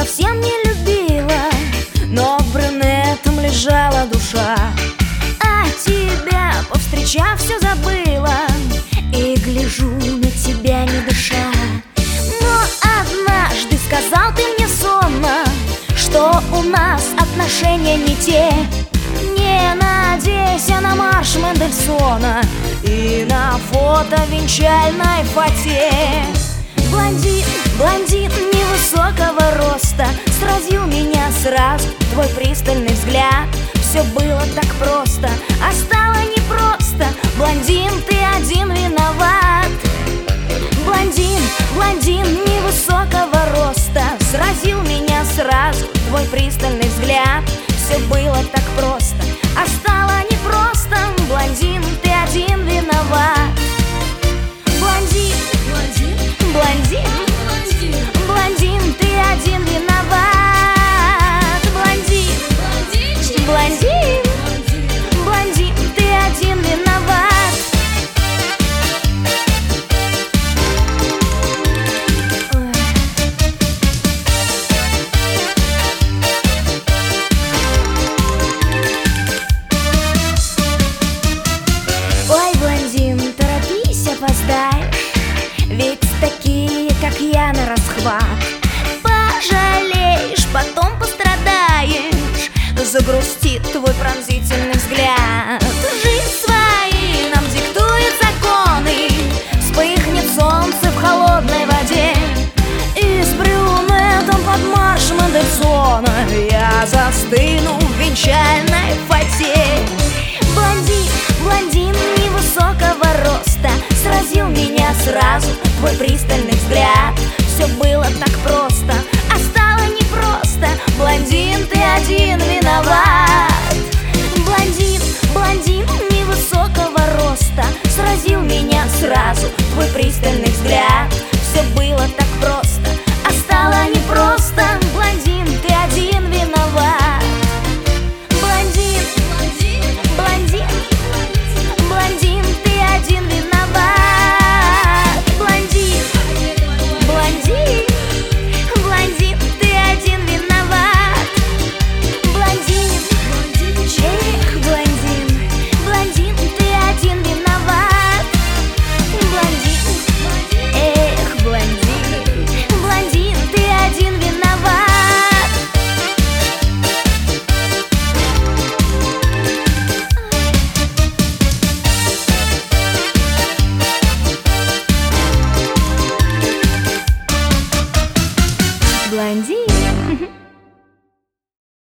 совсем не любила, но брюнетом лежала душа. А тебя, повстречав, все забыла, и гляжу на тебя, не дыша. Но однажды сказал ты мне сонно, что у нас отношения не те. Не надейся на марш Мендельсона и на фото венчальной фате. Блондин, блондин невысокого роста, сразил меня сразу твой пристальный взгляд. Все было так просто, а стало непросто. Блондин, ты один виноват. Блондин, блондин невысокого роста, сразил меня сразу твой пристальный взгляд. Все было так просто, а стало непросто. Блондин, ты один виноват. Блондин, блондин, блондин, блондин, ты один виноват. Блондин, блондин, блондин, ты один виноват. Ой, блондин, торопись, опоздаешь, ведь такие, как я, на расхват. Пожалеешь, потом пострадаешь, загрустит твой пронзительный взгляд. Жизнь свои нам диктует законы, вспыхнет солнце в холодной воде, и с брюнетом под марш Мендельсона я застыну в венчальной фате. Блондин, блондин невысокого роста, сразил меня сразу твой пристальный взгляд.